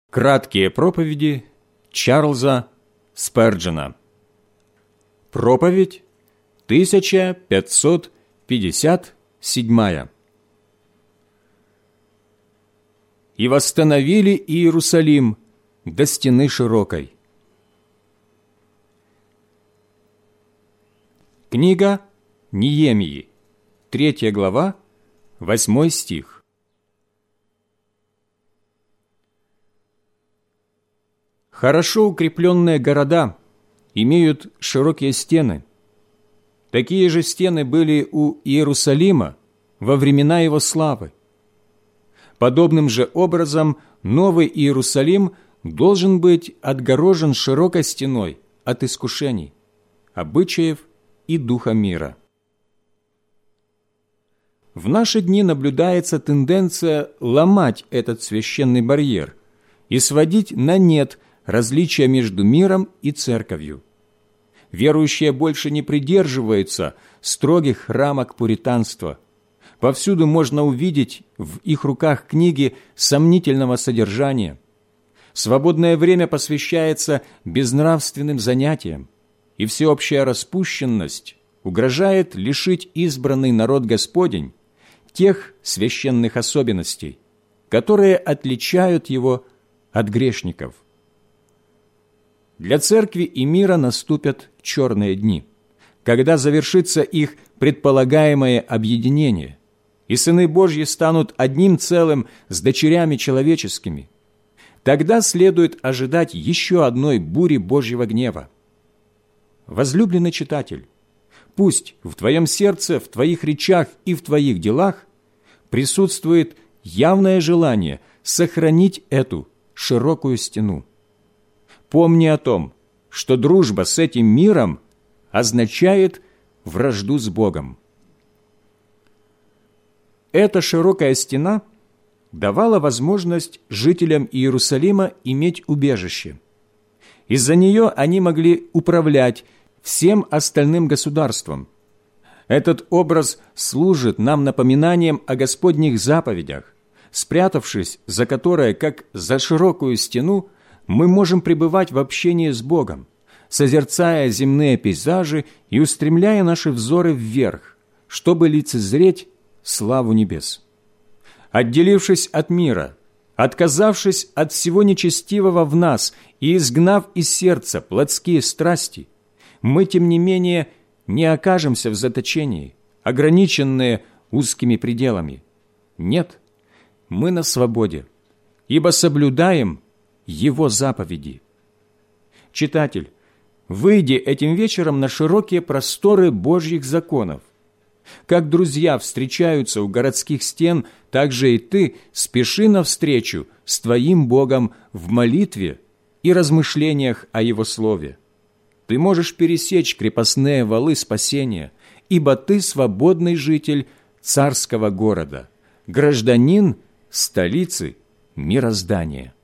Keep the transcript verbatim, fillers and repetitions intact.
Краткие проповеди Чарльза Сперджена. Проповедь тысяча пятьсот пятьдесят седьмая. «И восстановили Иерусалим до стены широкой». Книга Неемии, третья глава, восьмой стих. Хорошо укрепленные города имеют широкие стены. Такие же стены были у Иерусалима во времена его славы. Подобным же образом Новый Иерусалим должен быть отгорожен широкой стеной от искушений, обычаев и духа мира. В наши дни наблюдается тенденция ломать этот священный барьер и сводить на нет различия между миром и церковью. Верующие больше не придерживаются строгих рамок пуританства. Повсюду можно увидеть в их руках книги сомнительного содержания. Свободное время посвящается безнравственным занятиям, и всеобщая распущенность угрожает лишить избранный народ Господень тех священных особенностей, которые отличают его от грешников. Для церкви и мира наступят черные дни, когда завершится их предполагаемое объединение, и сыны Божьи станут одним целым с дочерями человеческими. Тогда следует ожидать еще одной бури Божьего гнева. Возлюбленный читатель, пусть в твоем сердце, в твоих речах и в твоих делах присутствует явное желание сохранить эту широкую стену. Помни о том, что дружба с этим миром означает вражду с Богом. Эта широкая стена давала возможность жителям Иерусалима иметь убежище. Из-за нее они могли управлять всем остальным государством. Этот образ служит нам напоминанием о Господних заповедях, спрятавшись за которое, как за широкую стену, мы можем пребывать в общении с Богом, созерцая земные пейзажи и устремляя наши взоры вверх, чтобы лицезреть славу небес. Отделившись от мира, отказавшись от всего нечестивого в нас и изгнав из сердца плотские страсти, мы, тем не менее, не окажемся в заточении, ограниченные узкими пределами. Нет, мы на свободе, ибо соблюдаем Его заповеди. Читатель, выйди этим вечером на широкие просторы Божьих законов. Как друзья встречаются у городских стен, так же и ты спеши навстречу с твоим Богом в молитве и размышлениях о Его Слове. Ты можешь пересечь крепостные валы спасения, ибо ты свободный житель царского города, гражданин столицы мироздания.